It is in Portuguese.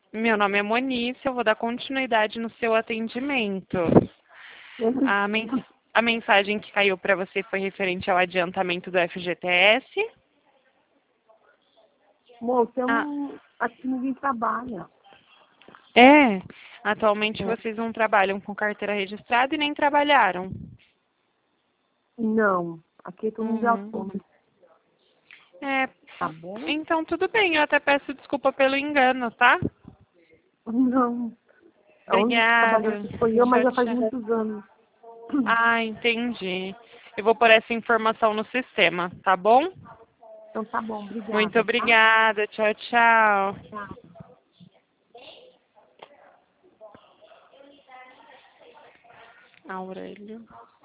Meu nome é Monice, eu vou dar continuidade no seu atendimento. A, men- a mensagem que caiu para você foi referente ao adiantamento do FGTS. Moça, eu Ah, não. Aqui ninguém trabalha. é. Atualmente É. vocês não trabalham com carteira registrada e nem trabalharam. Não, aqui todo mundo é Uhum. autônomo. É, Tá bom? então tudo bem, eu até peço desculpa pelo engano, tá? Não. A única que trabalhou Obrigada. aqui foi eu, mas Tchau, já faz tchau. muitos anos. Ah, entendi. Eu vou pôr essa informação no sistema, tá bom? Então tá bom, Muito obrigada, tá? obrigada. Tchau, tchau. Tchau. Aurélio.